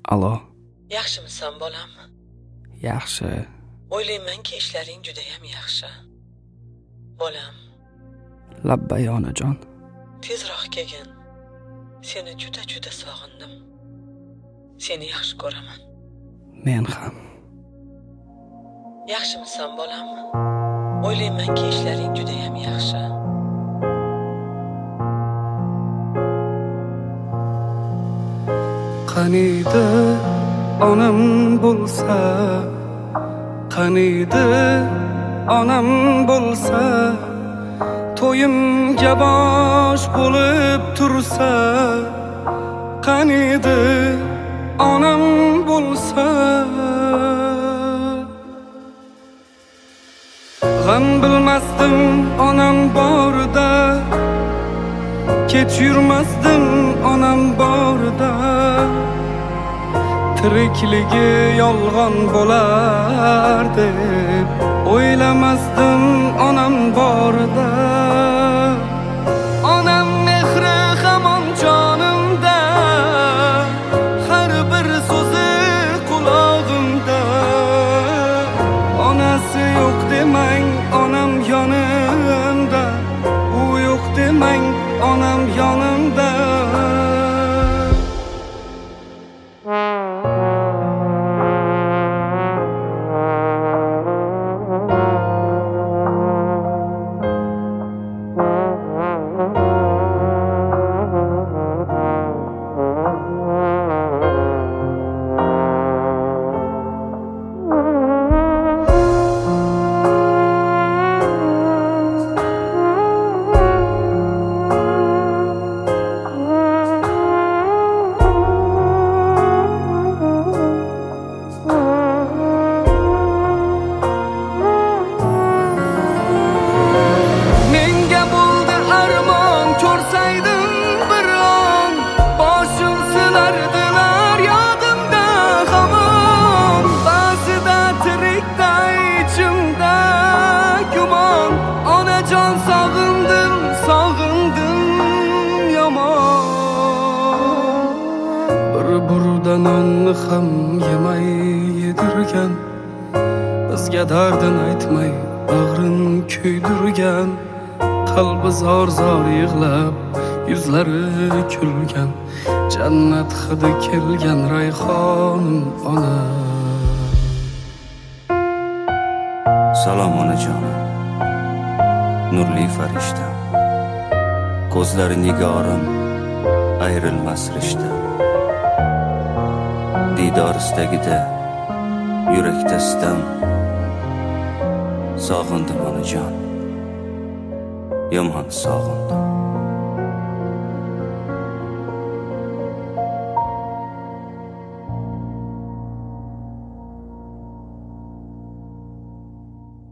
Alo. Yaxshimisan bolam? Yaxshi. O'ylaymanki ishlaring juda ham yaxshi. Bolam, Labbay onajon. tezroq kelgin. Seni juda sog'indim. Seni yaxshi ko'raman. Men ham. Yaxshimisan bolam? O'ylaymanki ishlaring juda ham yaxshi. Qaniydi onam bo'lsa, qaniydi onam bo'lsa, to'yimga bosh bo'lib tursa, qaniydi onam bo'lsa. G'am bilmasdim onam borida, kech yurmasdim onam borida. Tirikligi yolg'on bo'lar deb o'ylamasdim onam borida. Onam mehri hamon jonimda, har bir so'zi qulog'imda. Onasi yo'q demang onam yonimda, u yo'q demang onam yonimda. Burdan onni ham yemay yedirgan, bizga dardin aytmay bag'rin kuydirgan. Qalbi zor yig'lab yuzlari kulgan, jannat hidi kelgan rayhonim ona. Salom onajon, nurli farishta, ko'zlari nigorim ayrilmas rishta. Didor istagida yurakda sitam, sog'indim onajon, yomon sog'indim.